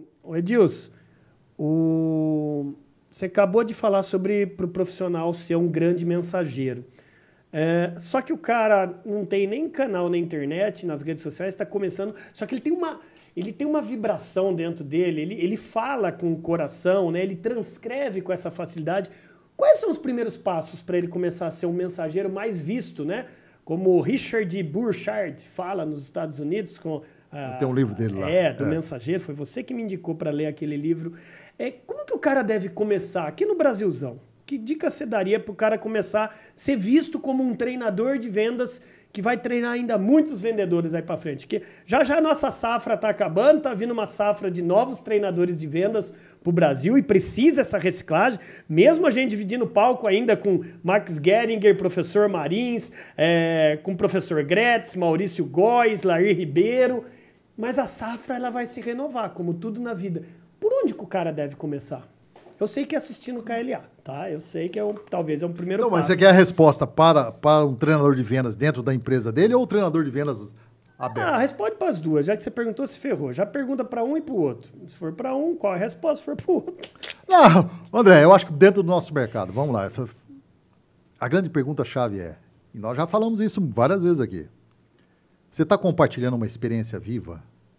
O Edilson, você acabou de falar sobre pro profissional ser um grande mensageiro. Só que o cara não tem nem canal na internet, nas redes sociais, está começando. Só que ele tem uma vibração dentro dele, ele fala com o coração, né? Ele transcreve com essa facilidade. Quais são os primeiros passos para ele começar a ser um mensageiro mais visto, né? Como o Richard Burchard fala nos Estados Unidos. Tem um livro dele lá. Do Mensageiro. Foi você que me indicou para ler aquele livro. Como que o cara deve começar aqui no Brasilzão? Que dica você daria para o cara começar a ser visto como um treinador de vendas que vai treinar ainda muitos vendedores aí para frente? Que já a nossa safra está acabando, está vindo uma safra de novos treinadores de vendas para o Brasil e precisa essa reciclagem. Mesmo a gente dividindo palco ainda com Max Geringer, professor Marins, com professor Gretz, Maurício Góes, Lair Ribeiro. Mas a safra ela vai se renovar, como tudo na vida. Por onde que o cara deve começar? Eu sei que é assistindo o KLA, tá? Eu sei que talvez é um primeiro passo. Mas você quer a resposta para um treinador de vendas dentro da empresa dele ou um treinador de vendas aberto? Responde para as duas. Já que você perguntou, se ferrou. Já pergunta para um e para o outro. Se for para um, qual a resposta? Se for para o outro. Não, André, eu acho que dentro do nosso mercado, vamos lá. A grande pergunta-chave e nós já falamos isso várias vezes aqui. Você está compartilhando uma experiência viva?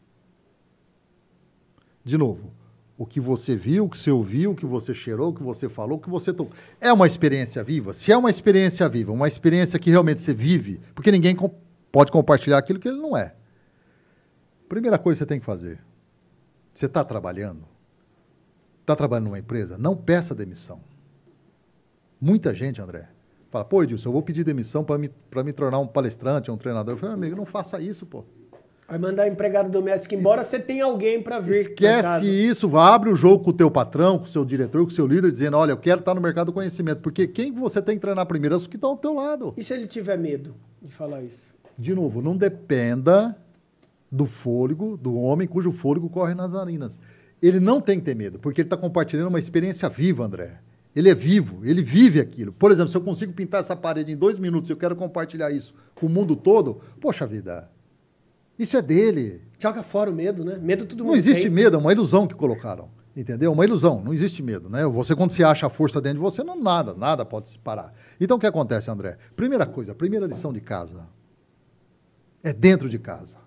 De novo. O que você viu, o que você ouviu, o que você cheirou, o que você falou, o que você tomou. É uma experiência viva? Se é uma experiência viva, uma experiência que realmente você vive, porque ninguém pode compartilhar aquilo que ele não é. Primeira coisa que você tem que fazer. Você está trabalhando? Está trabalhando numa empresa? Não peça demissão. Muita gente, André, fala, pô, Edilson, eu vou pedir demissão para me tornar um palestrante, um treinador. Eu falei, amigo, não faça isso, pô. Vai mandar empregado doméstico embora, você tem alguém para vir. Esquece isso, abre o jogo com o teu patrão, com o seu diretor, com o seu líder, dizendo, olha, eu quero estar no mercado do conhecimento, porque quem você tem que treinar primeiro é os que estão ao teu lado. E se ele tiver medo de falar isso? De novo, não dependa do fôlego, do homem cujo fôlego corre nas narinas. Ele não tem que ter medo, porque ele está compartilhando uma experiência viva, André. Ele é vivo, ele vive aquilo. Por exemplo, se eu consigo pintar essa parede em 2 minutos e eu quero compartilhar isso com o mundo todo, poxa vida... Isso é dele. Joga fora o medo, né? Medo todo mundo Não existe tem. medo, é uma ilusão que colocaram. Entendeu? Uma ilusão, não existe medo, né? Quando você acha a força dentro de você, nada pode se parar. Então, o que acontece, André? Primeira coisa, a primeira lição de casa é dentro de casa.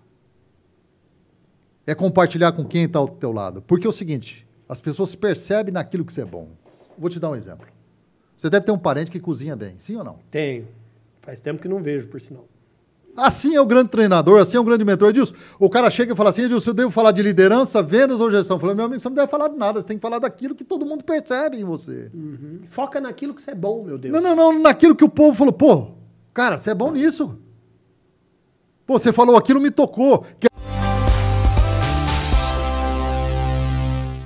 É compartilhar com quem está ao teu lado. Porque é o seguinte, as pessoas percebem naquilo que você é bom. Vou te dar um exemplo. Você deve ter um parente que cozinha bem, sim ou não? Tenho. Faz tempo que não vejo, por sinal. Assim é o grande treinador, assim é o grande mentor. Edilson, o cara chega e fala assim, Edilson, eu devo falar de liderança, vendas ou gestão? Eu falei, meu amigo, você não deve falar de nada, você tem que falar daquilo que todo mundo percebe em você. Uhum. Foca naquilo que você é bom, meu Deus. Não, naquilo que o povo falou, pô, cara, você é bom nisso. Pô, você falou aquilo, me tocou.